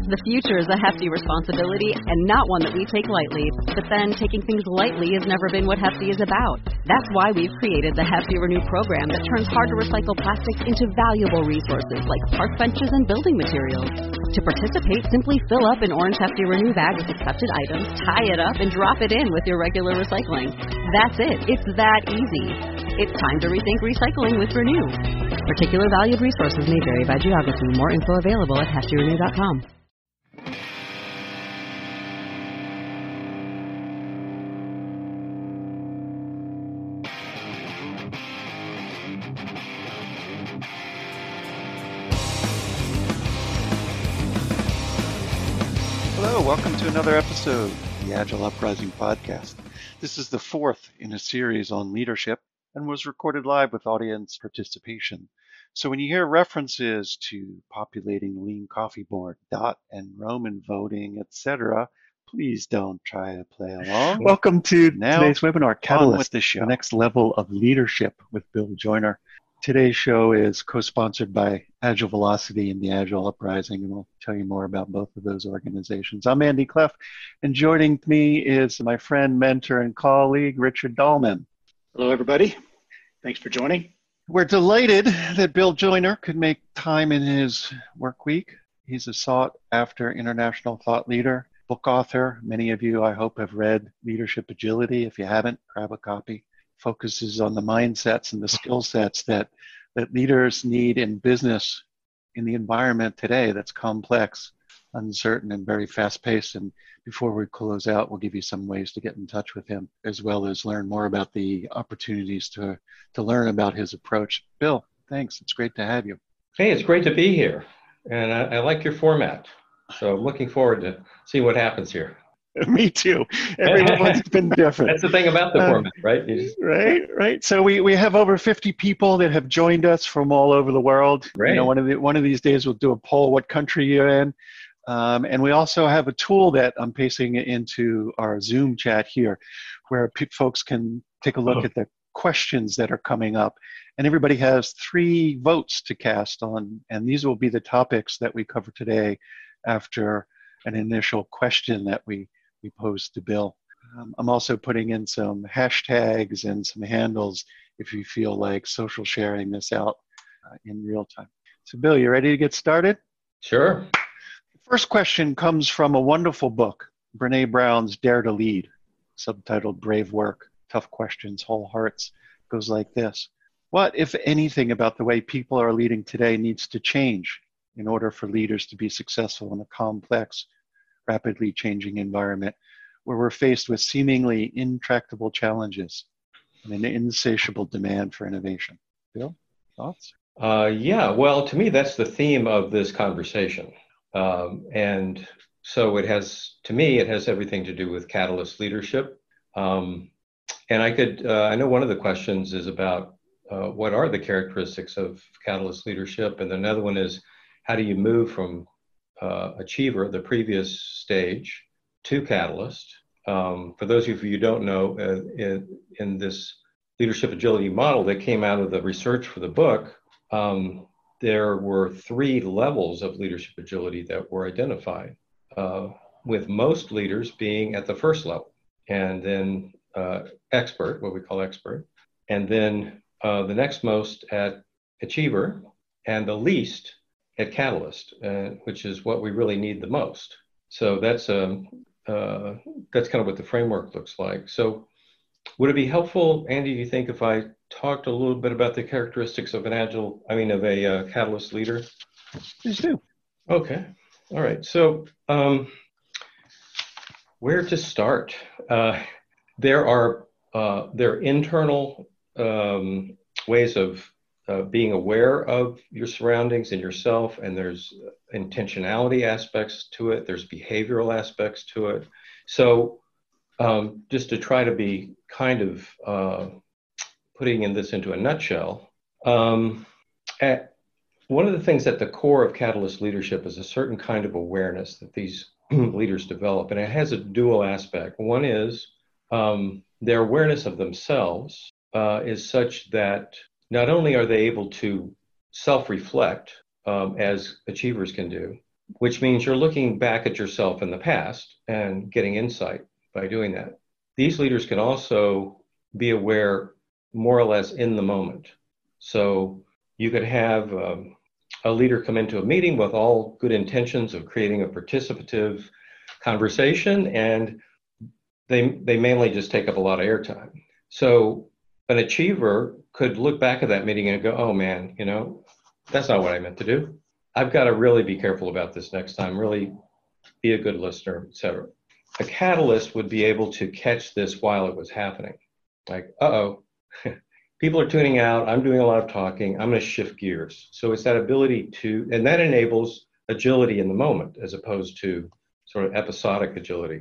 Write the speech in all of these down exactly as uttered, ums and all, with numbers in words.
The future is a hefty responsibility and not one that we take lightly. But then taking things lightly has never been what Hefty is about. That's why we've created the Hefty Renew program that turns hard-to-recycle plastics into valuable resources like park benches and building materials. To participate, simply fill up an orange Hefty Renew bag with accepted items, tie it up, and drop it in with your regular recycling. That's it. It's that easy. It's time to rethink recycling with Renew. Particular valued resources may vary by geography. More info available at hefty renew dot com. Hello, welcome to another episode of the Agile Uprising podcast. This is the fourth in a series on leadership and was recorded live with audience participation. So when you hear references to populating the Lean Coffee Board, dot and Roman voting, et cetera, please don't try to play along. Welcome to Now, today's webinar, on with Catalyst, the show. the next level of leadership with Bill Joyner. Today's show is co-sponsored by Agile Velocity and the Agile Uprising, and I'll tell you more about both of those organizations. I'm Andy Cleff, and joining me is my friend, mentor, and colleague, Richard Dahlman. Hello, everybody. Thanks for joining. We're delighted that Bill Joyner could make time in his work week. He's a sought-after international thought leader, book author. Many of you, I hope, have read Leadership Agility. If you haven't, grab a copy. Focuses on the mindsets and the skill sets that, that leaders need in business in the environment today that's complex, uncertain, and very fast-paced. And before we close out, we'll give you some ways to get in touch with him, as well as learn more about the opportunities to, to learn about his approach. Bill, thanks. It's great to have you. Hey, it's great to be here. And I, I like your format. So I'm looking forward to see what happens here. Me too. Everyone's been different. That's the thing about the Uh, format, right? You just- Right, right. So we, we have over fifty people that have joined us from all over the world. Great. You know, one of the, one of these days we'll do a poll, what country you're in. Um, and we also have a tool that I'm pasting into our Zoom chat here, where pe- folks can take a look Oh. at the questions that are coming up. And everybody has three votes to cast on, and these will be the topics that we cover today after an initial question that we, we posed to Bill. Um, I'm also putting in some hashtags and some handles if you feel like social sharing this out uh, in real time. So Bill, you ready to get started? Sure. First question comes from a wonderful book, Brene Brown's Dare to Lead, subtitled Brave Work, Tough Questions, Whole Hearts. Goes like this. What, if anything, about the way people are leading today needs to change in order for leaders to be successful in a complex, rapidly changing environment where we're faced with seemingly intractable challenges and an insatiable demand for innovation? Bill, thoughts? Uh, yeah, well, to me, that's the theme of this conversation. Um, and so it has, to me, it has everything to do with Catalyst leadership. Um, and I could, uh, I know one of the questions is about uh, what are the characteristics of Catalyst leadership? And another one is, how do you move from uh, Achiever, the previous stage, to Catalyst? Um, for those of you who don't know, uh, in, in this leadership agility model that came out of the research for the book, um, there were three levels of leadership agility that were identified, uh, with most leaders being at the first level, and then uh, expert, what we call expert, and then uh, the next most at Achiever, and the least at Catalyst, uh, which is what we really need the most. So that's um, uh, that's kind of what the framework looks like. So would it be helpful, Andy, do you think, if I talked a little bit about the characteristics of an agile, I mean, of a uh, Catalyst leader? Please do. Okay. All right. So um, where to start? Uh, there are uh, there are internal um, ways of uh, being aware of your surroundings and yourself, and there's intentionality aspects to it. There's behavioral aspects to it. So um, just to try to be kind of uh, putting in this into a nutshell, um, at, one of the things at the core of Catalyst leadership is a certain kind of awareness that these leaders develop, and it has a dual aspect. One is um, their awareness of themselves uh, is such that not only are they able to self-reflect um, as achievers can do, which means you're looking back at yourself in the past and getting insight by doing that. These leaders can also be aware more or less in the moment. So you could have um, a leader come into a meeting with all good intentions of creating a participative conversation, and they they mainly just take up a lot of airtime. So an achiever could look back at that meeting and go, oh man, you know, that's not what I meant to do. I've got to really be careful about this next time, really be a good listener, et cetera. A catalyst would be able to catch this while it was happening. Like, uh-oh, people are tuning out. I'm doing a lot of talking. I'm going to shift gears. So it's that ability to, and that enables agility in the moment as opposed to sort of episodic agility.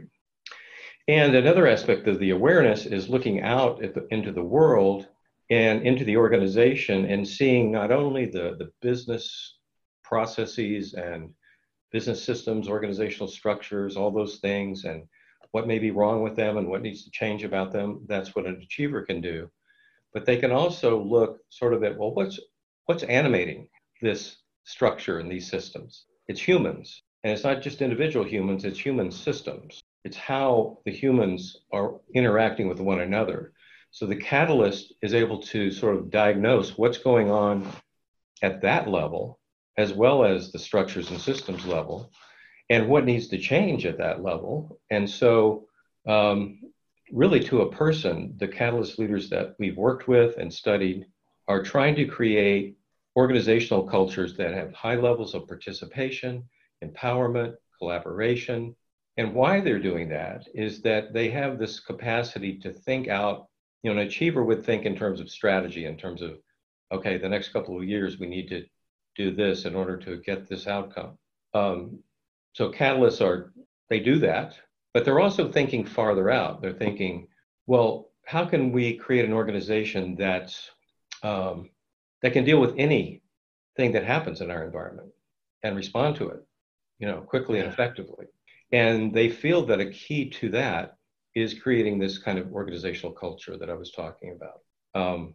And another aspect of the awareness is looking out at the, into the world and into the organization and seeing not only the, the business processes and business systems, organizational structures, all those things, and what may be wrong with them and what needs to change about them. That's what an achiever can do. But they can also look sort of at, well, what's what's animating this structure and these systems? It's humans. And it's not just individual humans, it's human systems. It's how the humans are interacting with one another. So the catalyst is able to sort of diagnose what's going on at that level, as well as the structures and systems level, and what needs to change at that level. And so um, really to a person, the catalyst leaders that we've worked with and studied are trying to create organizational cultures that have high levels of participation, empowerment, collaboration. And why they're doing that is that they have this capacity to think out. You know, an achiever would think in terms of strategy, in terms of, okay, the next couple of years we need to do this in order to get this outcome. Um, so catalysts are, they do that, but they're also thinking farther out. They're thinking, well, how can we create an organization that's, um, that can deal with anything that happens in our environment and respond to it, you know, quickly and effectively. And they feel that a key to that is creating this kind of organizational culture that I was talking about. Um,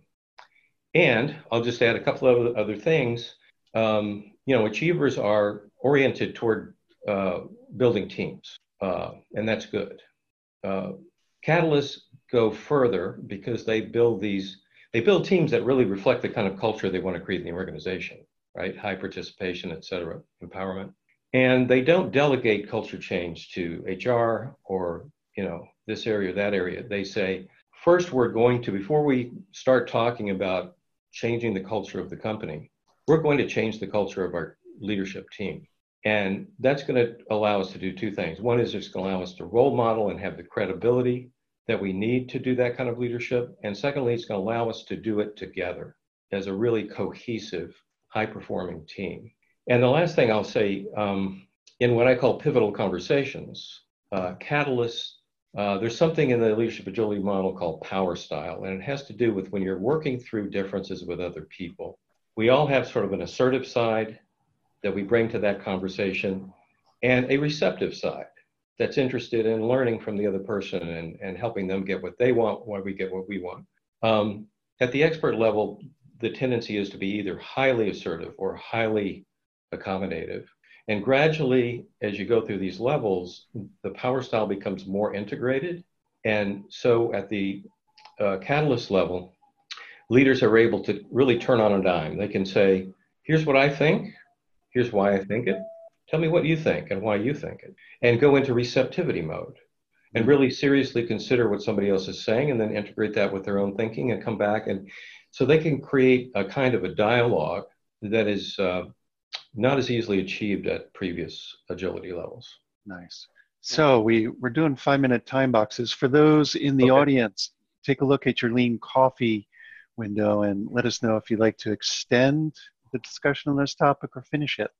and I'll just add a couple of other things. Um, you know, achievers are oriented toward uh, building teams, uh, and that's good. Uh, catalysts go further because they build these, they build teams that really reflect the kind of culture they want to create in the organization, right? High participation, et cetera, empowerment. And they don't delegate culture change to H R or, you know, this area or that area. They say, first, we're going to, before we start talking about changing the culture of the company, we're going to change the culture of our leadership team. And that's going to allow us to do two things. One is it's going to allow us to role model and have the credibility that we need to do that kind of leadership. And secondly, it's going to allow us to do it together as a really cohesive, high-performing team. And the last thing I'll say, um, in what I call pivotal conversations, uh, catalysts, uh, there's something in the leadership agility model called power style, and it has to do with when you're working through differences with other people. We all have sort of an assertive side that we bring to that conversation and a receptive side that's interested in learning from the other person and, and helping them get what they want while we get what we want. Um, at the expert level, the tendency is to be either highly assertive or highly accommodative. And gradually, as you go through these levels, the power style becomes more integrated. And so at the uh, catalyst level, leaders are able to really turn on a dime. They can say, here's what I think, here's why I think it, tell me what you think and why you think it, and go into receptivity mode and really seriously consider what somebody else is saying and then integrate that with their own thinking and come back. And so they can create a kind of a dialogue that is uh, not as easily achieved at previous agility levels. Nice. So we, we're doing five-minute time boxes. For those in the Okay. audience, take a look at your Lean Coffee window and let us know if you'd like to extend the discussion on this topic or finish it.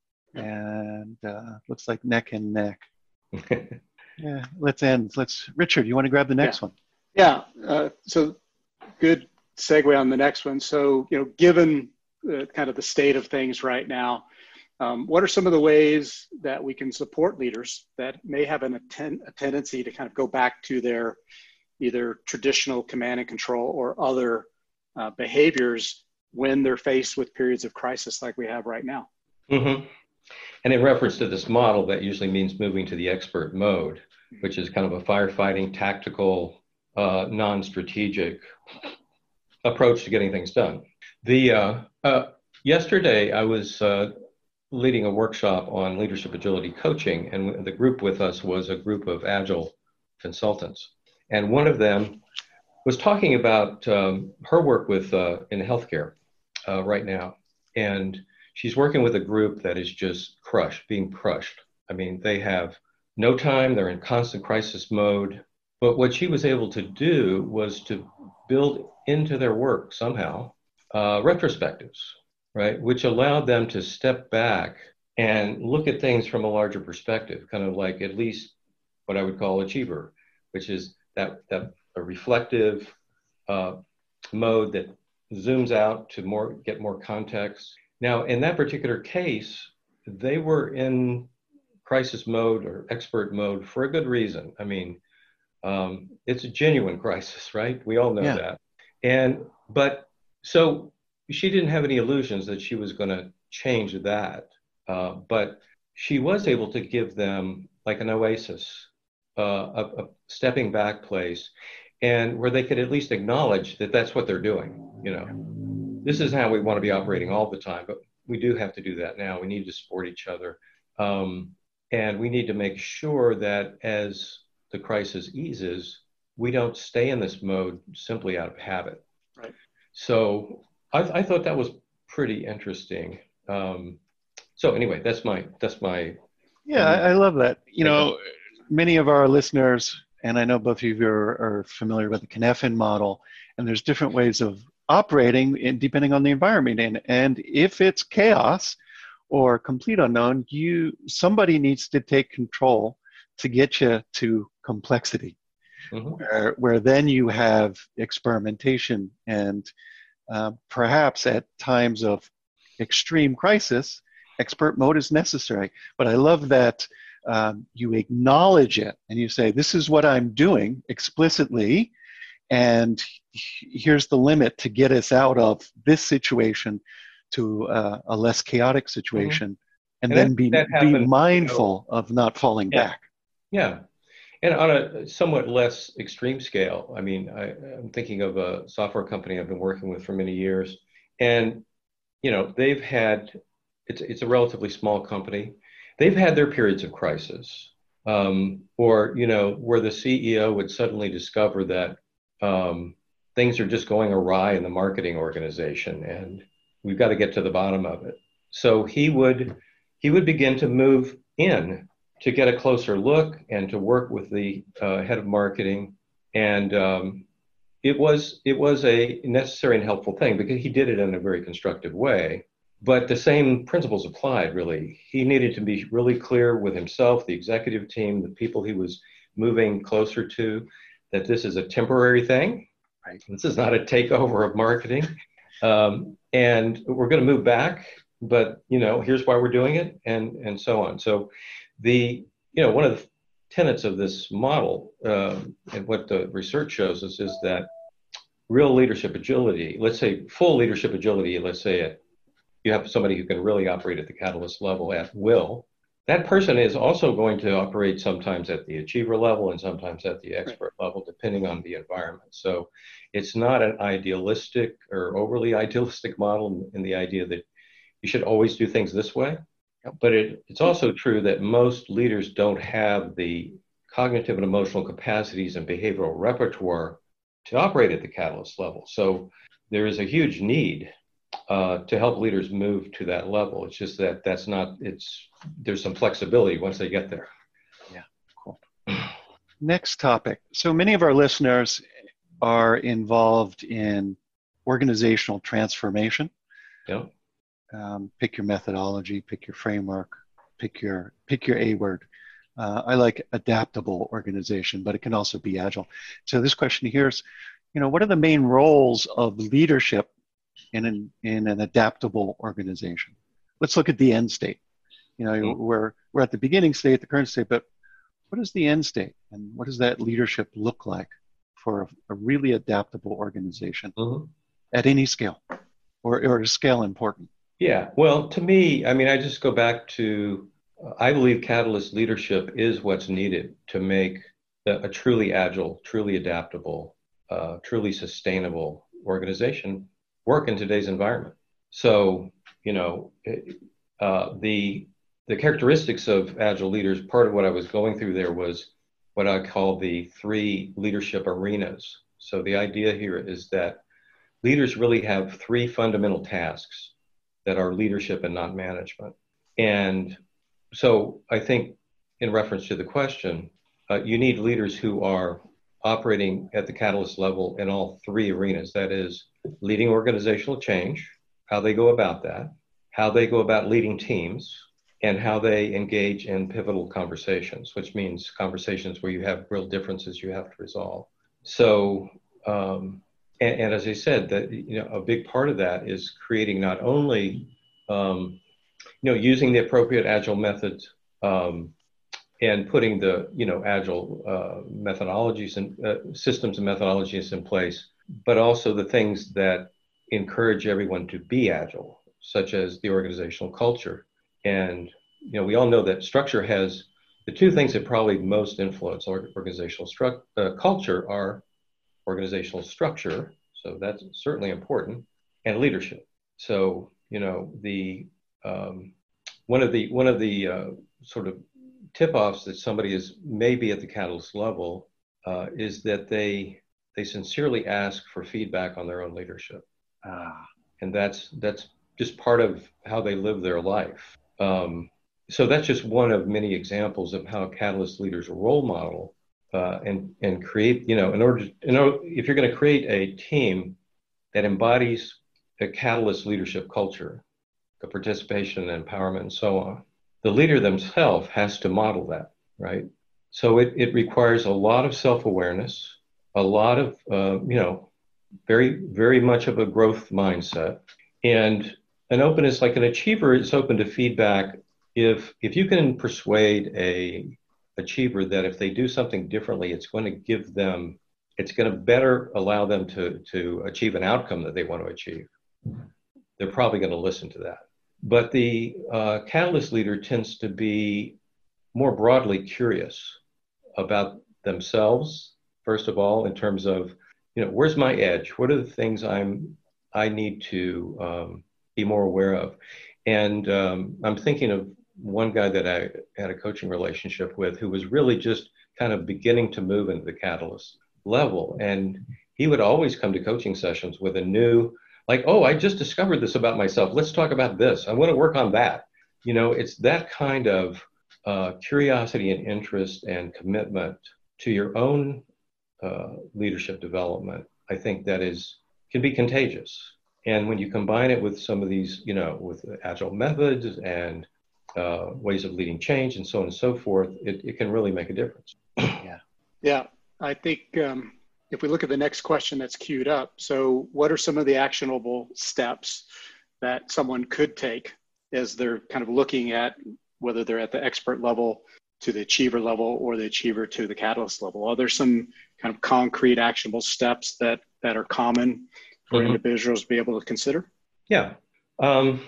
And uh, looks like neck and neck. Yeah, let's end. Let's, Richard, you want to grab the next Yeah. one? Yeah. Uh, so good segue on the next one. So, you know, given uh, kind of the state of things right now, um, what are some of the ways that we can support leaders that may have an, a, ten, a tendency to kind of go back to their either traditional command and control or other uh, behaviors when they're faced with periods of crisis like we have right now? Mm-hmm. And in reference to this model, that usually means moving to the expert mode, which is kind of a firefighting, tactical, uh, non-strategic approach to getting things done. The uh, uh, yesterday, I was uh, leading a workshop on leadership agility coaching, and the group with us was a group of Agile consultants. And one of them was talking about um, her work with uh, in healthcare uh, right now. And she's working with a group that is just crushed, being crushed. I mean, they have no time, they're in constant crisis mode. But what she was able to do was to build into their work somehow uh, retrospectives, right? Which allowed them to step back and look at things from a larger perspective, kind of like at least what I would call achiever, which is that, that a reflective uh, mode that zooms out to more get more context. Now, in that particular case, they were in crisis mode or expert mode for a good reason. I mean, um, it's a genuine crisis, right? We all know yeah. that. And, but, so she didn't have any illusions that she was going to change that. Uh, but she was able to give them like an oasis, uh, a, a stepping back place, and where they could at least acknowledge that that's what they're doing. You know, this is how we want to be operating all the time, but we do have to do that now. We need to support each other. Um, and we need to make sure that as the crisis eases, we don't stay in this mode simply out of habit. Right. So I, I thought that was pretty interesting. Um, so anyway, that's my, that's my. Yeah, I, I love that. You know, many of our listeners, and I know both of you are, are familiar with the Cynefin model, and there's different ways of operating in, depending on the environment. And, and if it's chaos or complete unknown, you somebody needs to take control to get you to complexity, mm-hmm. where, where then you have experimentation and uh, perhaps at times of extreme crisis, expert mode is necessary. But I love that um, you acknowledge it and you say, this is what I'm doing explicitly, and here's the limit to get us out of this situation to uh, a less chaotic situation, mm-hmm. and, and then that, be, that happened, be mindful you know, of not falling yeah. back. Yeah. And on a somewhat less extreme scale, I mean, I, I'm thinking of a software company I've been working with for many years. And, you know, they've had, it's, it's a relatively small company. They've had their periods of crisis, um, or, you know, where the C E O would suddenly discover that um, things are just going awry in the marketing organization and we've got to get to the bottom of it. So he would, he would begin to move in to get a closer look and to work with the uh, head of marketing. And um, it was it was a necessary and helpful thing because he did it in a very constructive way. But the same principles applied, really. He needed to be really clear with himself, the executive team, the people he was moving closer to, that this is a temporary thing. Right. This is not a takeover of marketing. Um, and we're going to move back, but, you know, here's why we're doing it, and, and so on. So the, you know, one of the tenets of this model, uh, and what the research shows us, is that real leadership agility, let's say full leadership agility, let's say it, you have somebody who can really operate at the catalyst level at will, that person is also going to operate sometimes at the achiever level and sometimes at the expert right. level, depending on the environment. So it's not an idealistic or overly idealistic model in the idea that you should always do things this way. But it, it's also true that most leaders don't have the cognitive and emotional capacities and behavioral repertoire to operate at the catalyst level. So there is a huge need uh, to help leaders move to that level. It's just that that's not, it's, there's some flexibility once they get there. Yeah, cool. Next topic. So many of our listeners are involved in organizational transformation. Yeah. Um, pick your methodology, pick your framework, pick your pick your A word. Uh, I like adaptable organization, but it can also be agile. So this question here is, you know, what are the main roles of leadership in an in an adaptable organization? Let's look at the end state. You know, mm-hmm. we're we're at the beginning state, the current state, but what is the end state, and what does that leadership look like for a, a really adaptable organization mm-hmm. at any scale, or or is scale important? Yeah, well, to me, I mean, I just go back to, uh, I believe Catalyst leadership is what's needed to make a, a truly agile, truly adaptable, uh, truly sustainable organization work in today's environment. So, you know, uh, the the characteristics of agile leaders, part of what I was going through there was what I call the three leadership arenas. So the idea here is that leaders really have three fundamental tasks that are leadership and not management. And so I think in reference to the question, uh, you need leaders who are operating at the Catalyst level in all three arenas. That is, leading organizational change, how they go about that, how they go about leading teams, and how they engage in pivotal conversations, which means conversations where you have real differences you have to resolve. So, um, and, and as I said, that, you know, a big part of that is creating not only, um, you know, using the appropriate agile methods, um, and putting the, you know, agile uh, methodologies and uh, systems and methodologies in place, but also the things that encourage everyone to be agile, such as the organizational culture. And, you know, we all know that structure has the two things that probably most influence organizational stru- uh, culture are organizational structure, so that's certainly important, and leadership. So, you know, the um, one of the one of the uh, sort of tip-offs that somebody is maybe at the Catalyst level uh, is that they they sincerely ask for feedback on their own leadership, ah. and that's that's just part of how they live their life. Um, so that's just one of many examples of how Catalyst leaders role model uh, and and create, you know, in order to, in order, if you're going to create a team that embodies a Catalyst leadership culture, the participation and empowerment and so on, the leader themselves has to model that, right? So it, it requires a lot of self-awareness, a lot of, uh, you know, very, very much of a growth mindset, and an openness. Like an achiever is open to feedback. If if you can persuade a achiever that if they do something differently, it's going to give them, it's going to better allow them to, to achieve an outcome that they want to achieve, they're probably going to listen to that. But the uh, Catalyst leader tends to be more broadly curious about themselves, first of all, in terms of, you know, where's my edge? What are the things I'm I need to um, be more aware of? And um, I'm thinking of one guy that I had a coaching relationship with who was really just kind of beginning to move into the Catalyst level. And he would always come to coaching sessions with a new, like, oh, I just discovered this about myself. Let's talk about this. I want to work on that. You know, it's that kind of uh, curiosity and interest and commitment to your own uh, leadership development. I think that is, can be contagious. And when you combine it with some of these, you know, with agile methods and uh, ways of leading change and so on and so forth, it, it can really make a difference. Yeah. Yeah. I think um, if we look at the next question that's queued up, so what are some of the actionable steps that someone could take as they're kind of looking at whether they're at the expert level to the achiever level or the achiever to the Catalyst level? Are there some kind of concrete actionable steps that, that are common for mm-hmm. individuals to be able to consider? Yeah. Um,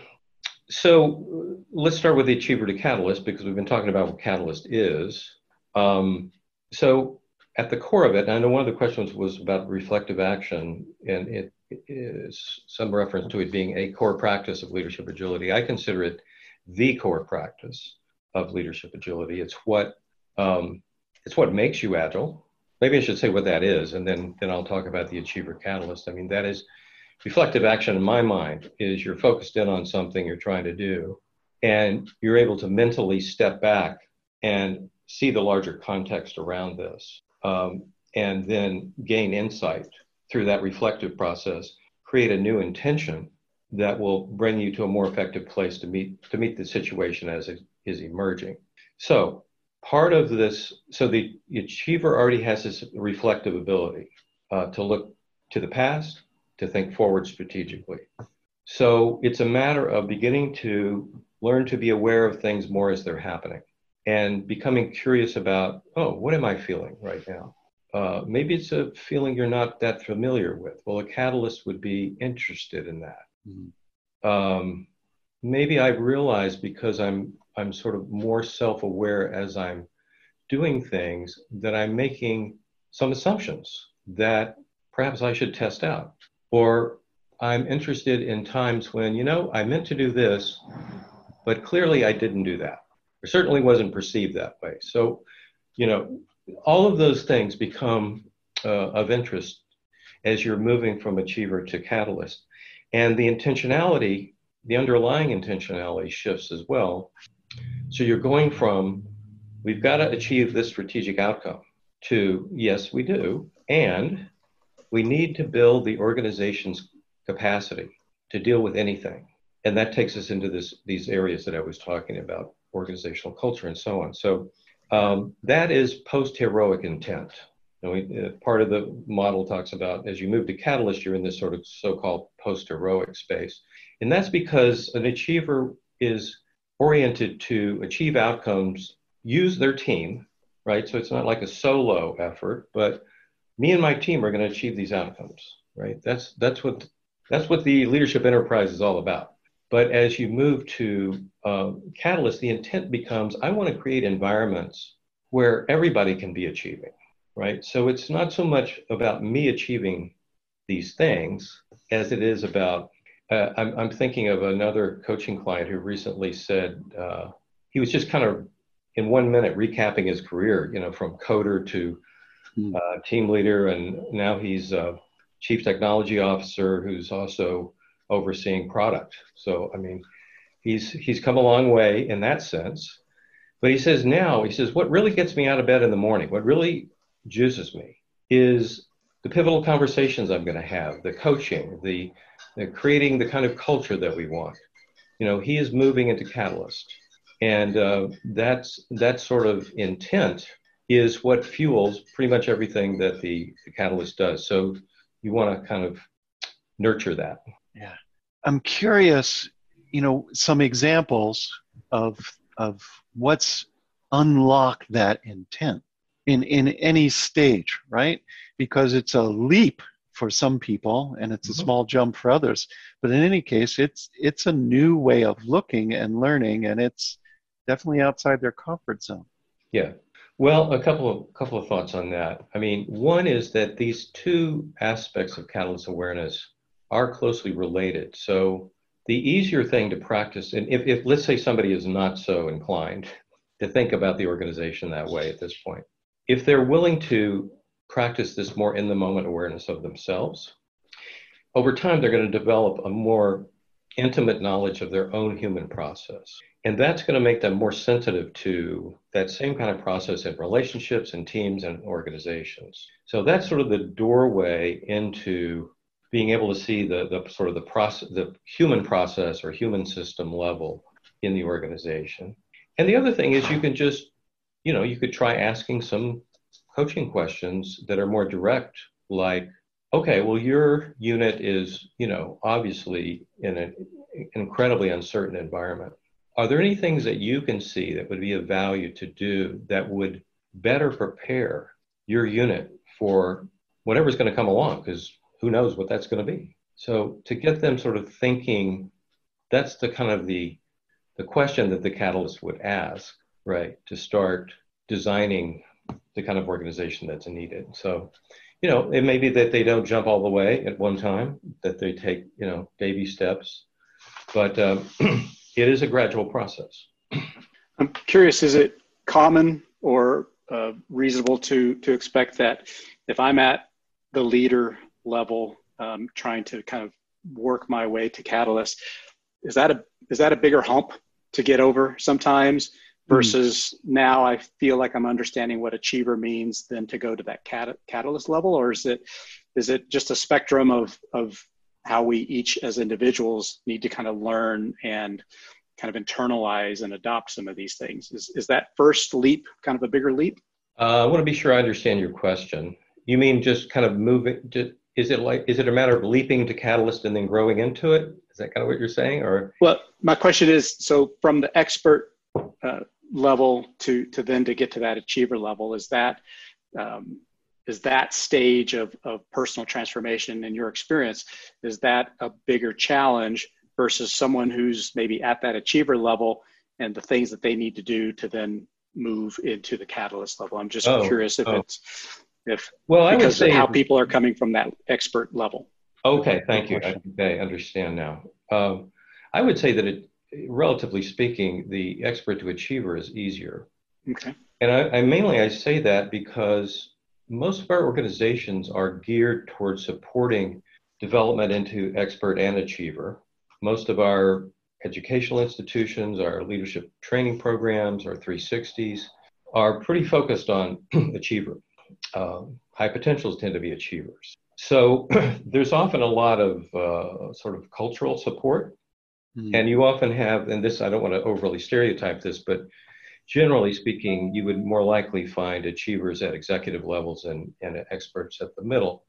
so let's start with the achiever to Catalyst, because we've been talking about what Catalyst is. Um, so at the core of it, and I know one of the questions was about reflective action, and it is some reference to it being a core practice of leadership agility. I consider it the core practice of leadership agility. It's what um, it's what makes you agile. Maybe I should say what that is, and then then I'll talk about the achiever catalyst. I mean, that is reflective action in my mind is you're focused in on something you're trying to do, and you're able to mentally step back and see the larger context around this, um, and then gain insight through that reflective process, create a new intention that will bring you to a more effective place to meet to meet the situation as it is emerging. So part of this, so the achiever already has this reflective ability uh, to look to the past, to think forward strategically. So it's a matter of beginning to learn to be aware of things more as they're happening and becoming curious about, oh, what am I feeling right now? Uh, maybe it's a feeling you're not that familiar with. Well, a catalyst would be interested in that. Mm-hmm. Um, maybe I've realized because I'm I'm sort of more self-aware as I'm doing things that I'm making some assumptions that perhaps I should test out. Or I'm interested in times when, you know, I meant to do this, but clearly I didn't do that. Or certainly wasn't perceived that way. So, you know, all of those things become uh, of interest as you're moving from achiever to catalyst. And the intentionality, the underlying intentionality shifts as well. So you're going from, we've got to achieve this strategic outcome, to, yes, we do. And we need to build the organization's capacity to deal with anything. And that takes us into this, these areas that I was talking about, organizational culture and so on. So um, that is post-heroic intent. And we, uh, part of the model talks about, as you move to catalyst, you're in this sort of so-called post-heroic space. And that's because an achiever is oriented to achieve outcomes, use their team, right? So it's not like a solo effort, but me and my team are going to achieve these outcomes, right? That's that's what that's what the leadership enterprise is all about. But as you move to uh, catalyst, the intent becomes, I want to create environments where everybody can be achieving, right? So it's not so much about me achieving these things as it is about, uh, I'm, I'm thinking of another coaching client who recently said, uh, he was just kind of in one minute recapping his career, you know, from coder to uh, team leader, and now he's a chief technology officer who's also overseeing product. So, I mean, he's he's come a long way in that sense. But he says now, he says, what really gets me out of bed in the morning, what really juices me is the pivotal conversations I'm going to have, the coaching, the, the creating the kind of culture that we want. You know, he is moving into Catalyst. And uh, that's that sort of intent is what fuels pretty much everything that the, the Catalyst does. So you want to kind of nurture that. Yeah. I'm curious, you know, some examples of of what's unlocked that intent in, in any stage, right? Because it's a leap for some people and it's a Mm-hmm. small jump for others. But in any case, it's it's a new way of looking and learning, and it's definitely outside their comfort zone. Yeah. Well, a couple of couple of thoughts on that. I mean, one is that these two aspects of catalyst awareness are closely related. So the easier thing to practice, and if, if let's say somebody is not so inclined to think about the organization that way at this point, if they're willing to practice this more in the moment awareness of themselves, over time they're going to develop a more intimate knowledge of their own human process. And that's going to make them more sensitive to that same kind of process in relationships and teams and organizations. So that's sort of the doorway into being able to see the, the sort of the process, the human process or human system level in the organization. And the other thing is you can just, you know, you could try asking some coaching questions that are more direct, like, okay, well, your unit is, you know, obviously in an incredibly uncertain environment. Are there any things that you can see that would be of value to do that would better prepare your unit for whatever's going to come along? Because who knows what that's going to be. So to get them sort of thinking, that's the kind of the, the question that the Catalyst would ask, right, to start designing the kind of organization that's needed. So, you know, it may be that they don't jump all the way at one time, that they take, you know, baby steps, but um, it is a gradual process. I'm curious, is it common or uh, reasonable to to expect that if I'm at the leader level, um, trying to kind of work my way to Catalyst, is that a is that a bigger hump to get over sometimes versus mm. now I feel like I'm understanding what achiever means than to go to that cat, Catalyst level? Or is it is it just a spectrum of of how we each as individuals need to kind of learn and kind of internalize and adopt some of these things? Is is that first leap kind of a bigger leap? Uh, I want to be sure I understand your question. You mean just kind of moving, just, is it like, is it a matter of leaping to Catalyst and then growing into it? Is that kind of what you're saying? Or well, my question is, so from the expert uh, level to to then to get to that achiever level, is that um, is that stage of, of personal transformation in your experience, is that a bigger challenge versus someone who's maybe at that achiever level and the things that they need to do to then move into the catalyst level? I'm just Oh, curious if oh. it's, if, well, I would because say of how people are coming from that expert level. Okay, thank you. I, I understand now. Um, I would say that it, relatively speaking, the expert to achiever is easier. Okay. And I, I mainly I say that because most of our organizations are geared towards supporting development into expert and achiever. Most of our educational institutions, our leadership training programs, our three sixties are pretty focused on achiever. Um, high potentials tend to be achievers. So there's often a lot of uh, sort of cultural support. Mm. And you often have, and this, I don't want to overly stereotype this, but generally speaking, you would more likely find achievers at executive levels and, and experts at the middle.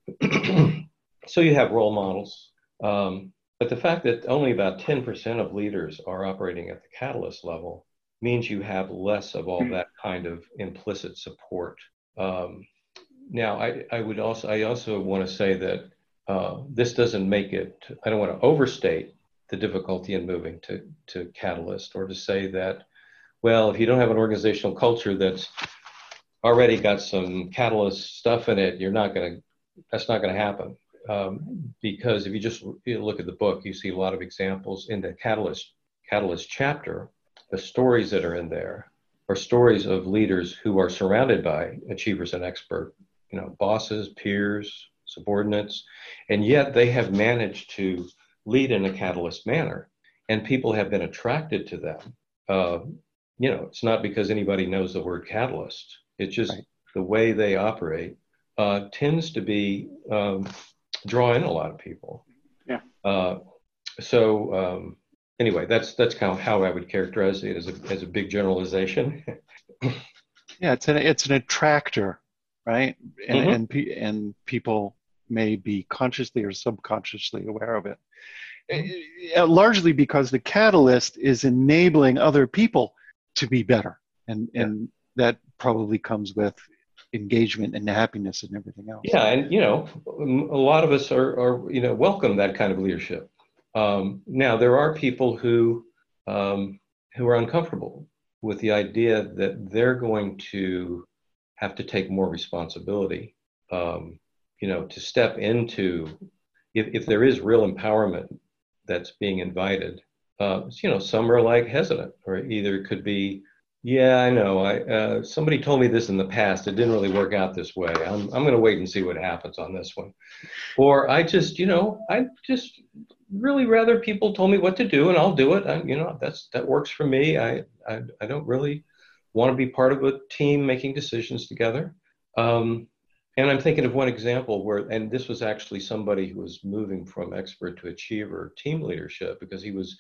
So you have role models. Um, but the fact that only about ten percent of leaders are operating at the catalyst level means you have less of all that kind of implicit support. Um, now, I, I would also, I also want to say that uh, this doesn't make it, I don't want to overstate the difficulty in moving to, to catalyst, or to say that, well, if you don't have an organizational culture that's already got some catalyst stuff in it, you're not going to, that's not going to happen. Um, because if you just you look at the book, you see a lot of examples in the catalyst, catalyst chapter. The stories that are in there are stories of leaders who are surrounded by achievers and expert, you know, bosses, peers, subordinates, and yet they have managed to lead in a catalyst manner, and people have been attracted to them. Uh, you know, it's not because anybody knows the word catalyst. It's just right. The way they operate uh, tends to be um, draw in a lot of people. Yeah. Uh, so um, anyway, that's that's kind of how I would characterize it as a as a big generalization. Yeah, it's an it's an attractor, right? And Mm-hmm. and pe- and people may be consciously or subconsciously aware of it. Mm-hmm. Uh, largely because the catalyst is enabling other people to be better, and Yeah. and that probably comes with engagement and happiness and everything else. Yeah, and you know, a lot of us are, are you know welcome that kind of leadership. Um, now there are people who um, who are uncomfortable with the idea that they're going to have to take more responsibility. Um, you know, to step into if if there is real empowerment that's being invited. Uh, you know, some are like hesitant, or either it could be, yeah, I know. I uh, somebody told me this in the past. It didn't really work out this way. I'm I'm going to wait and see what happens on this one. Or I just, you know, I just really rather people told me what to do and I'll do it. I, you know, that's that works for me. I I, I don't really want to be part of a team making decisions together. Um, and I'm thinking of one example where, and this was actually somebody who was moving from expert to achiever team leadership, because he was,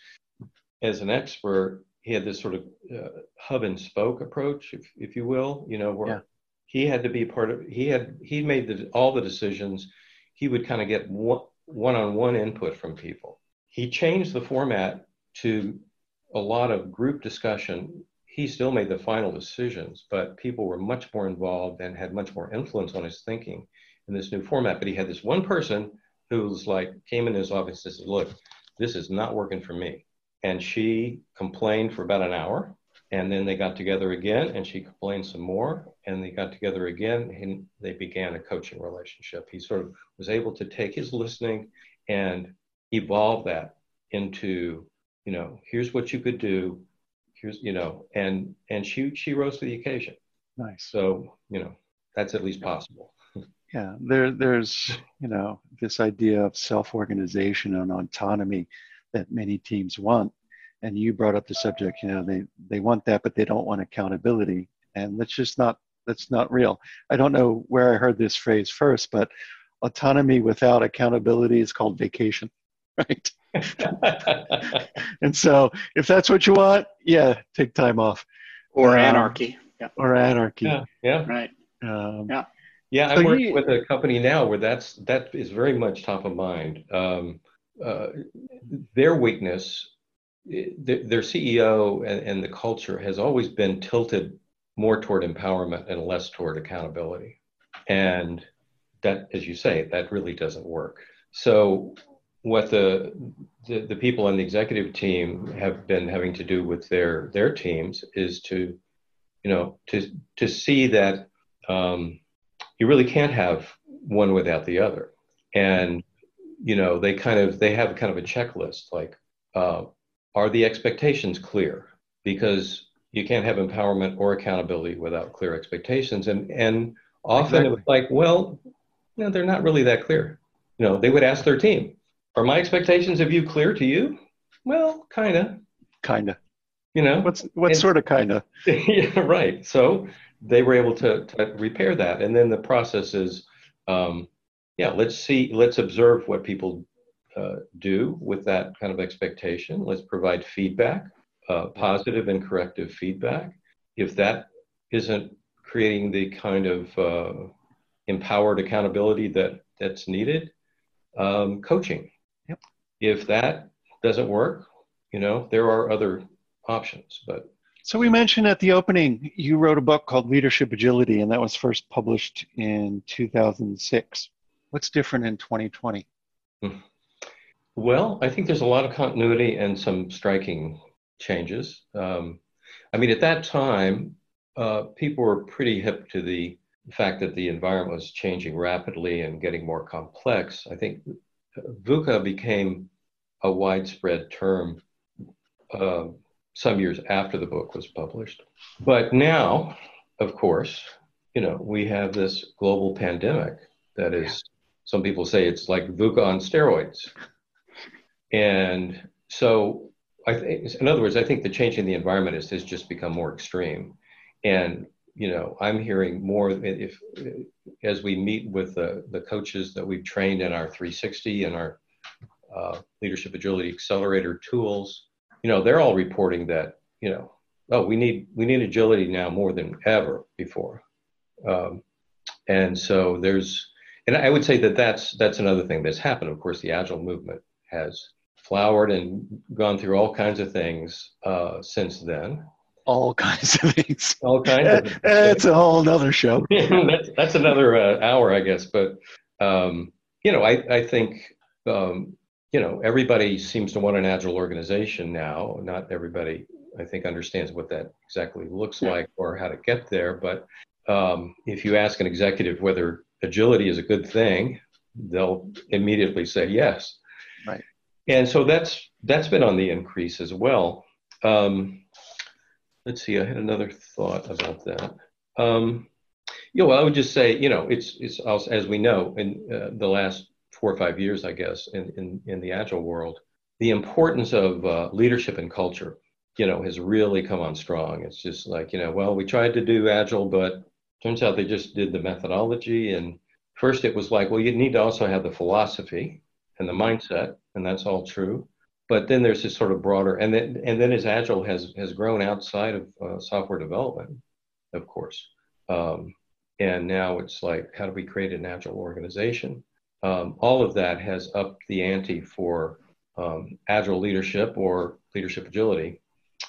as an expert, he had this sort of uh, hub and spoke approach, if, if you will, you know, where yeah. he had to be part of, he had, he made the, all the decisions. He would kind of get one, one-on-one input from people. He changed the format to a lot of group discussion. He still made the final decisions, but people were much more involved and had much more influence on his thinking in this new format. But he had this one person who was like, came in his office and said, look, this is not working for me. And she complained for about an hour, and then they got together again, and she complained some more, and they got together again, and they began a coaching relationship. He sort of was able to take his listening and evolve that into, you know, here's what you could do, here's, you know, and and she she rose to the occasion. Nice. So, you know, that's at least possible. Yeah, there there's, you know, this idea of self-organization and autonomy that many teams want. And you brought up the subject, you know, they, they want that, but they don't want accountability. And that's just not, that's not real. I don't know where I heard this phrase first, but autonomy without accountability is called vacation, right? And so if that's what you want, yeah, take time off. Or um, anarchy. Yeah. Or anarchy. Yeah. Yeah. Right. Um, yeah. Yeah. So I'm working you, with a company now where that's, that is very much top of mind. Um, uh, their weakness, their, their C E O and, and the culture has always been tilted more toward empowerment and less toward accountability. And that, as you say, that really doesn't work. So what the, the the people on the executive team have been having to do with their their teams is to, you know, to to see that um, you really can't have one without the other. And, you know, they kind of they have kind of a checklist, like, uh, are the expectations clear? Because you can't have empowerment or accountability without clear expectations. And and often exactly. It was like, well, you know, they're not really that clear. You know, they would ask their team, are my expectations of you clear to you? Well, kind of. Kind of. You know? What's what and, sort of kind of? Yeah, right. So they were able to, to repair that. And then the process is, um, yeah, let's see, let's observe what people uh, do with that kind of expectation. Let's provide feedback, uh, positive and corrective feedback. If that isn't creating the kind of uh, empowered accountability that that's needed, um, coaching. Yep. If that doesn't work, you know, there are other options. But so we mentioned at the opening, you wrote a book called Leadership Agility, and that was first published in two thousand six. What's different in twenty twenty? Well, I think there's a lot of continuity and some striking changes. Um, I mean, at that time, uh, people were pretty hip to the fact that the environment was changing rapidly and getting more complex. I think VUCA became a widespread term uh, some years after the book was published. But now, of course, you know, we have this global pandemic that is, some people say it's like VUCA on steroids. And so, I think, in other words, I think the change in the environment has, has just become more extreme. And, you know, I'm hearing more if, as we meet with the, the coaches that we've trained in our three sixty and our uh, Leadership Agility Accelerator tools, you know, they're all reporting that, you know, oh, we need we need agility now more than ever before. Um, and so there's, and I would say that that's that's another thing that's happened. Of course, the Agile movement has flowered and gone through all kinds of things uh, since then. All kinds of things. All kinds of things. It's a whole nother show. that's, that's another uh, hour, I guess. But, um, you know, I, I think, um, you know, everybody seems to want an agile organization now. Not everybody, I think, understands what that exactly looks like or how to get there. But um, if you ask an executive whether agility is a good thing, they'll immediately say yes. Right. And so that's that's been on the increase as well. Um, let's see, I had another thought about that. Um, you know, well, I would just say, you know, it's it's also, as we know, in uh, the last four or five years, I guess, in in, in the Agile world, the importance of uh, leadership and culture, you know, has really come on strong. It's just like, you know, well, we tried to do Agile, but turns out they just did the methodology. And first it was like, well, you need to also have the philosophy and the mindset, and that's all true. But then there's this sort of broader, and then and then as Agile has has grown outside of uh, software development, of course, um, and now it's like, how do we create an Agile organization? Um, all of that has upped the ante for um, Agile leadership or leadership agility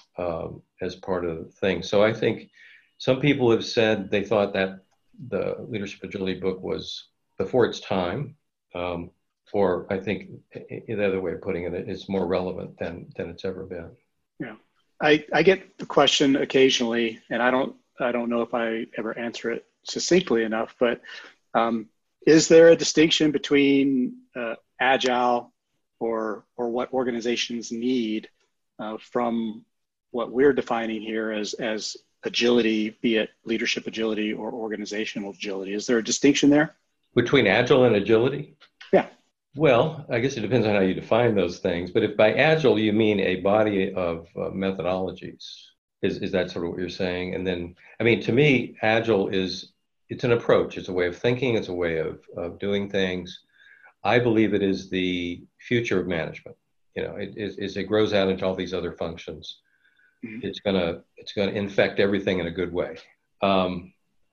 um, as part of the thing. So I think some people have said they thought that the Leadership Agility book was before its time. Um, Or I think the other way of putting it, it's more relevant than than it's ever been. Yeah, I, I get the question occasionally, and I don't I don't know if I ever answer it succinctly enough. But um, is there a distinction between uh, agile or or what organizations need uh, from what we're defining here as as agility, be it leadership agility or organizational agility? Is there a distinction there between agile and agility? Yeah. Well, I guess it depends on how you define those things. But if by agile you mean a body of uh, methodologies, is, is that sort of what you're saying? And then, I mean, to me, agile is, it's an approach. It's a way of thinking. It's a way of, of doing things. I believe it is the future of management. You know, it, it, as it grows out into all these other functions, mm-hmm. it's gonna it's gonna infect everything in a good way. Um,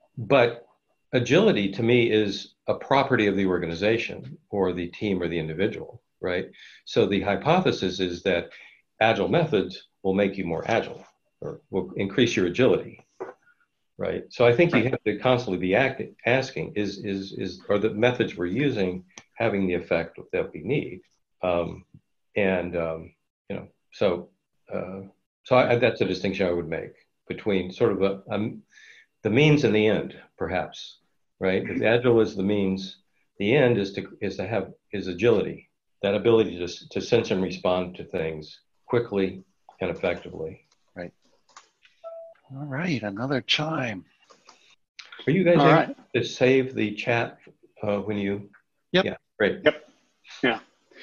but agility to me is a property of the organization or the team or the individual, right? So the hypothesis is that agile methods will make you more agile or will increase your agility, right? So I think you have to constantly be acting, asking, is, is, is, are the methods we're using having the effect that we need? Um, and, um, you know, so, uh, so I, that's a distinction I would make between sort of a, um, the means and the end, perhaps, right? If Agile is the means, the end is to, is to have, is agility, that ability to, to sense and respond to things quickly and effectively. Right. All right, another chime. Are you guys All able right. to save the chat uh, when you? Yep. Yeah, great. Yep. Yeah.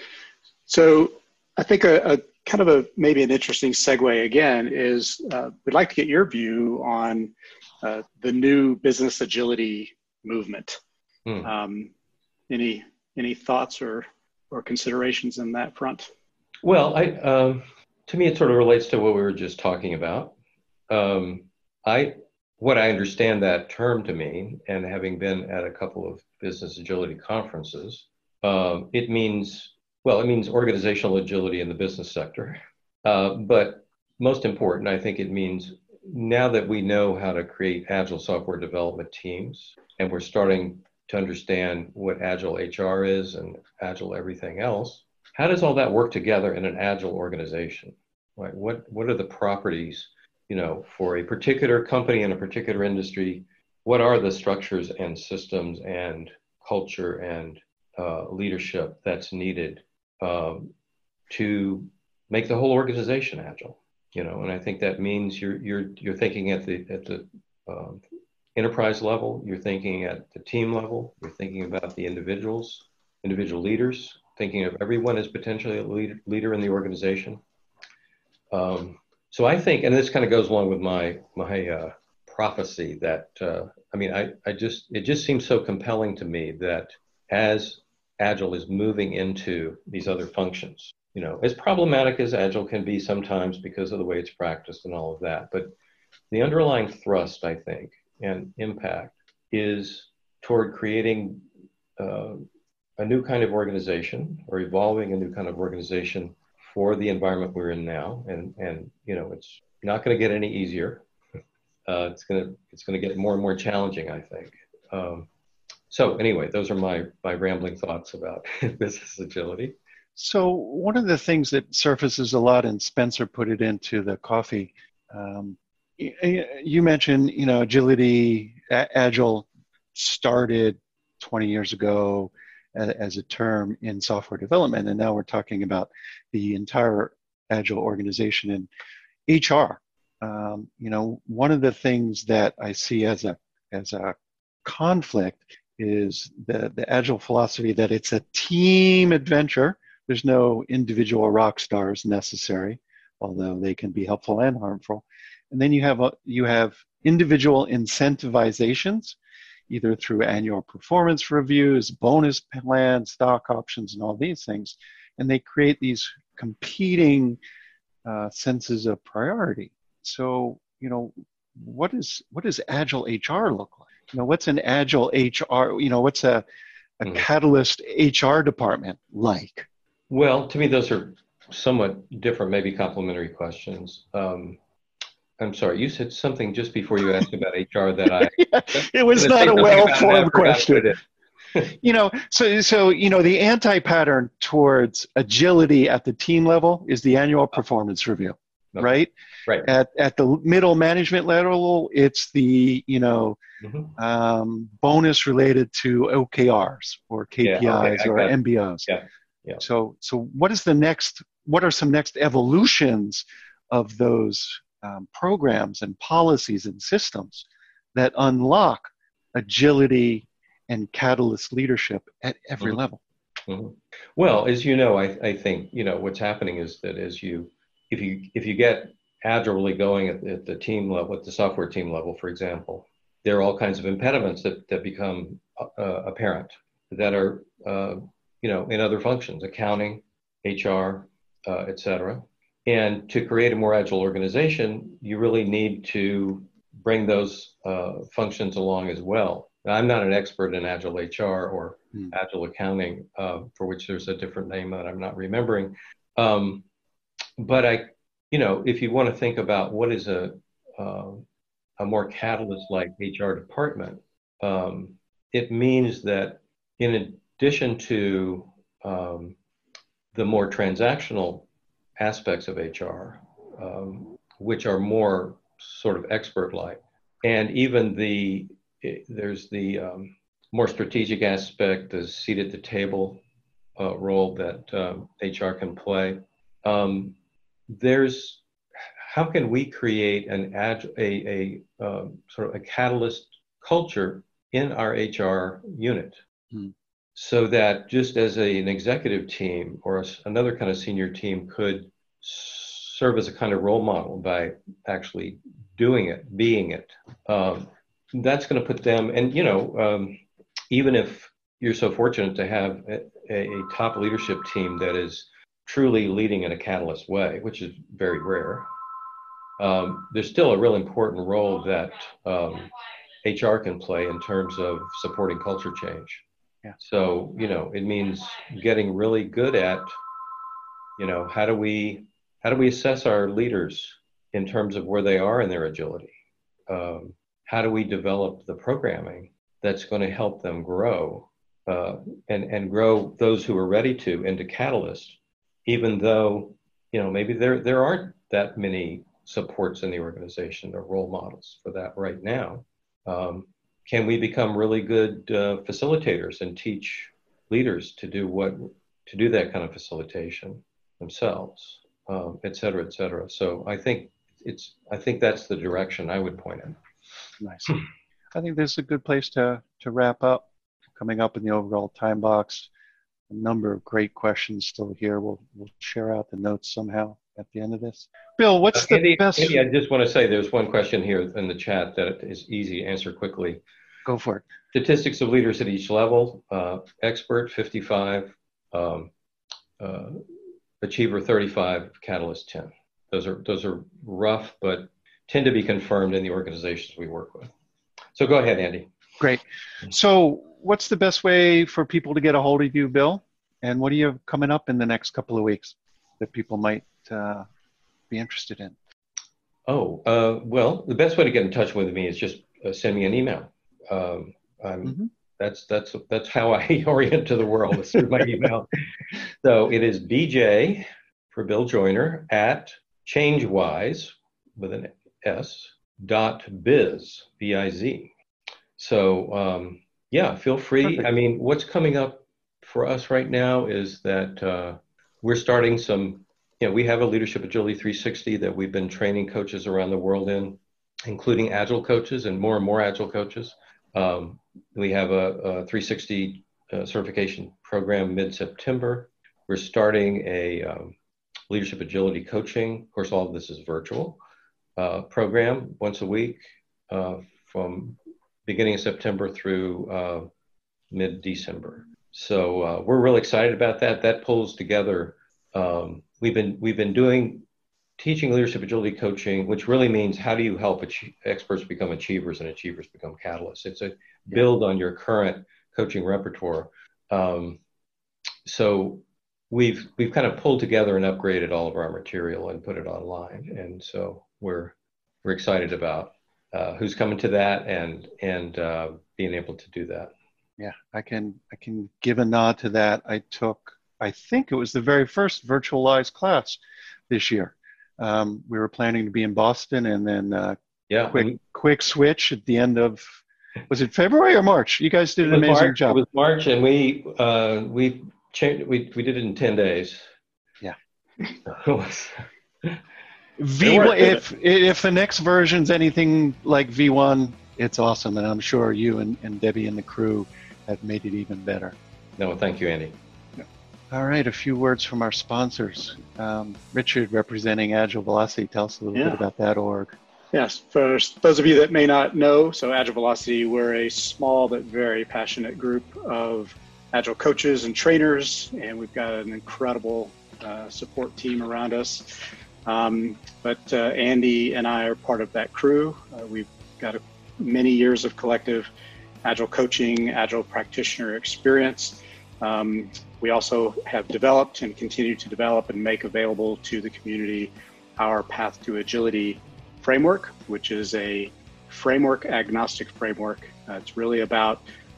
So I think a, a kind of a maybe an interesting segue again is uh, we'd like to get your view on uh, the new business agility movement. Hmm. Um, any any thoughts or or considerations in that front? Well, I um, to me it sort of relates to what we were just talking about. Um, I what I understand that term to mean, and having been at a couple of business agility conferences, um, it means, well, it means organizational agility in the business sector. Uh, but most important, I think it means now that we know how to create agile software development teams, and we're starting to understand what agile H R is and agile everything else, how does all that work together in an agile organization? Right? What what are the properties, you know, for a particular company in a particular industry? What are the structures and systems and culture and uh, leadership that's needed um, to make the whole organization agile? You know, and I think that means you're you're you're thinking at the at the um, enterprise level, you're thinking at the team level, you're thinking about the individuals, individual leaders, thinking of everyone as potentially a leader, leader in the organization. Um, so I think, and this kind of goes along with my my uh, prophecy that, uh, I mean, I, I just, it just seems so compelling to me that as Agile is moving into these other functions, you know, as problematic as Agile can be sometimes because of the way it's practiced and all of that, but the underlying thrust, I think, and impact is toward creating uh, a new kind of organization or evolving a new kind of organization for the environment we're in now. And, and you know, it's not going to get any easier. Uh, it's going to it's going to get more and more challenging, I think. Um, so anyway, those are my, my rambling thoughts about business agility. So one of the things that surfaces a lot, and Spencer put it into the coffee, um, you mentioned, you know, agility, agile started twenty years ago as a term in software development, and now we're talking about the entire agile organization in H R. Um, you know, one of the things that I see as a as a conflict is the the agile philosophy that it's a team adventure. There's no individual rock stars necessary, although they can be helpful and harmful. And then you have a, you have individual incentivizations, either through annual performance reviews, bonus plans, stock options, and all these things. And they create these competing uh, senses of priority. So, you know, what is what does agile H R look like? You know, what's an agile H R? You know, what's a a mm-hmm. Catalyst H R department like? Well, to me, those are somewhat different, maybe complementary questions. Um, I'm sorry, you said something just before you asked about H R that I... yeah, it was not a well-formed question. you know, so, so, you know, the anti-pattern towards agility at the team level is the annual performance review, okay. right? Right. At, at the middle management level, it's the, you know, mm-hmm. um, bonus related to O K Rs or K P Is yeah, okay, or M B Os. Yeah. Yeah. So, so what is the next, what are some next evolutions of those um, programs and policies and systems that unlock agility and catalyst leadership at every mm-hmm. level? Mm-hmm. Well, as you know, I, I think, you know, what's happening is that as you, if you, if you get Agile really going at, at the team level, at the software team level, for example, there are all kinds of impediments that, that become uh, apparent that are, uh, you know, in other functions, accounting, H R, uh, et cetera. And to create a more agile organization, you really need to bring those uh, functions along as well. Now, I'm not an expert in agile H R or mm. agile accounting, uh, for which there's a different name that I'm not remembering. Um, but I, you know, if you want to think about what is a uh, a more catalyst-like H R department, um, it means that in addition to um, the more transactional aspects of H R, um, which are more sort of expert-like, and even the there's the um, more strategic aspect, the seat at the table uh, role that um, H R can play. Um, there's how can we create an ag- a, a um, sort of a catalyst culture in our H R unit, hmm. so that just as a, an executive team or a, another kind of senior team could serve as a kind of role model by actually doing it, being it. Um, that's going to put them, and you know, um, even if you're so fortunate to have a, a top leadership team that is truly leading in a catalyst way, which is very rare, um, there's still a real important role that um, H R can play in terms of supporting culture change. Yeah. So, you know, it means getting really good at, you know, how do we how do we assess our leaders in terms of where they are in their agility? Um, how do we develop the programming that's going to help them grow uh, and and grow those who are ready to into catalyst, even though, you know, maybe there there aren't that many supports in the organization or role models for that right now. Um, can we become really good uh, facilitators and teach leaders to do what to do that kind of facilitation themselves, um, et cetera, et cetera. So I think it's I think that's the direction I would point in. Nice. I think this is a good place to to wrap up. Coming up in the overall time box, a number of great questions still here. We'll we'll share out the notes somehow at the end of this. Bill, what's uh, the Andy, best? Andy, I just want to say there's one question here in the chat that is easy to answer quickly. Go for it. Statistics of leaders at each level: uh, expert fifty-five, um, uh, achiever thirty-five, catalyst ten. Those are those are rough, but tend to be confirmed in the organizations we work with. So go ahead, Andy. Great. So what's the best way for people to get a hold of you, Bill? And what are you coming up in the next couple of weeks that people might uh, be interested in? Oh, uh, well, the best way to get in touch with me is just uh, send me an email. Um, I'm, mm-hmm. That's that's that's how I orient to the world, is through my email. So it is B J for Bill Joyner at ChangeWise with an S dot biz, B I Z. So um, yeah, feel free. Perfect. I mean, what's coming up for us right now is that uh, we're starting some. You know, we have a Leadership Agility three sixty that we've been training coaches around the world in, including Agile coaches and more and more Agile coaches. Um, we have a, a three sixty uh, certification program mid-September. We're starting a um, Leadership Agility coaching. Of course, all of this is virtual uh, program once a week uh, from beginning of September through uh, mid-December. So uh, we're really excited about that. That pulls together. Um, we've been we've been doing teaching leadership agility coaching, which really means how do you help ach- experts become achievers and achievers become catalysts. It's a build on your current coaching repertoire. Um, so we've we've kind of pulled together and upgraded all of our material and put it online, and so we're we're excited about uh, who's coming to that and and uh, being able to do that. Yeah, I can I can give a nod to that. I took. I think it was the very first virtualized class this year. Um, we were planning to be in Boston, and then uh, yeah, quick we, quick switch at the end of, was it February or March? You guys did an amazing March, job. It was March, and we uh, we changed. We we did it in ten days. Yeah. V one, if if the next version's anything like V one, it's awesome, and I'm sure you and, and Debbie and the crew have made it even better. No, thank you, Andy. All right, a few words from our sponsors. Um, Richard, representing Agile Velocity, tell us a little yeah. bit about that org. Yes, for those of you that may not know, so Agile Velocity, we're a small but very passionate group of Agile coaches and trainers, and we've got an incredible uh, support team around us. Um, but uh, Andy and I are part of that crew. Uh, we've got a, many years of collective Agile coaching, Agile practitioner experience. Um, we also have developed and continue to develop and make available to the community our Path to Agility framework, which is a framework agnostic framework. Uh, it's really about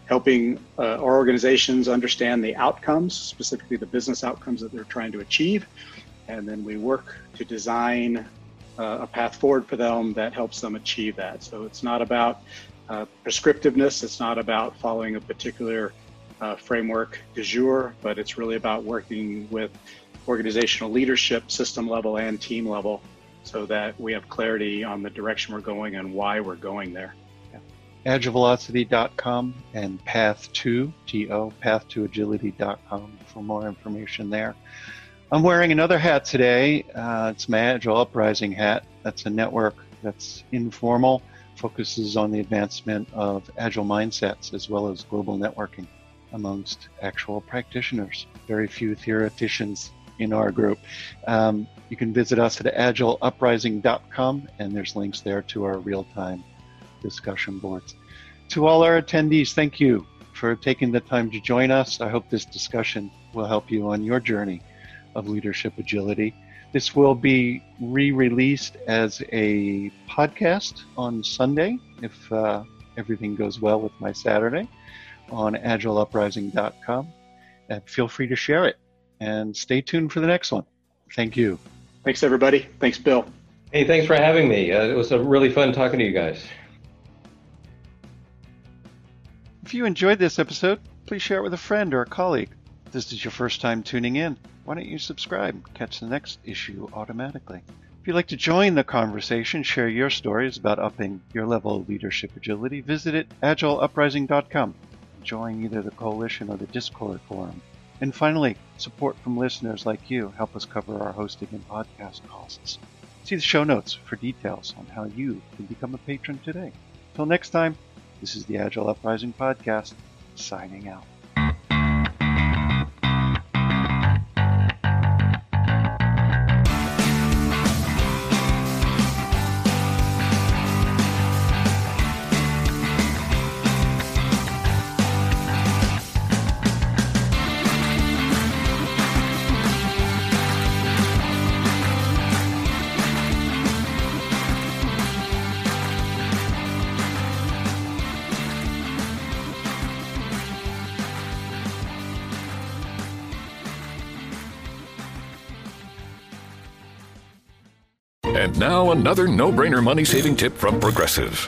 helping uh, our organizations understand the outcomes, specifically the business outcomes that they're trying to achieve. And then we work to design uh, a path forward for them that helps them achieve that. So it's not about uh, prescriptiveness, it's not about following a particular uh, framework du jour, but it's really about working with organizational leadership, system level and team level, so that we have clarity on the direction we're going and why we're going there. agile velocity dot com and path to, T O, path to agility dot com for more information there. I'm wearing another hat today. Uh, it's my Agile Uprising hat. That's a network that's informal, focuses on the advancement of agile mindsets as well as global networking amongst actual practitioners. Very few theoreticians in our group. Um, you can visit us at agile uprising dot com, and there's links there to our real-time discussion boards. To all our attendees, thank you for taking the time to join us. I hope this discussion will help you on your journey of leadership agility. This will be re-released as a podcast on Sunday, if uh, everything goes well with my Saturday, on agile uprising dot com. And feel free to share it, and stay tuned for the next one. Thank you. Thanks, everybody. Thanks, Bill. Hey, thanks for having me. Uh, it was a really fun talking to you guys. If you enjoyed this episode, please share it with a friend or a colleague. If this is your first time tuning in, why don't you subscribe and catch the next issue automatically? If you'd like to join the conversation, share your stories about upping your level of leadership agility, visit it agile uprising dot com. Join either the coalition or the Discord forum. And finally, support from listeners like you help us cover our hosting and podcast costs. See the show notes for details on how you can become a patron today. Until next time, this is the Agile Uprising Podcast, signing out. And now another no-brainer money-saving tip from Progressive.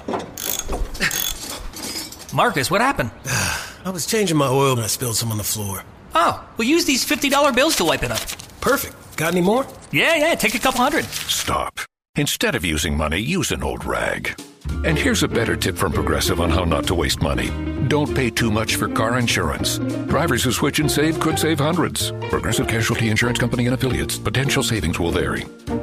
Marcus, what happened? I was changing my oil and I spilled some on the floor. Oh, well, use these fifty dollar bills to wipe it up. Perfect. Got any more? Yeah, yeah, take a couple hundred. Stop. Instead of using money, use an old rag. And here's a better tip from Progressive on how not to waste money. Don't pay too much for car insurance. Drivers who switch and save could save hundreds. Progressive Casualty Insurance Company and Affiliates. Potential savings will vary.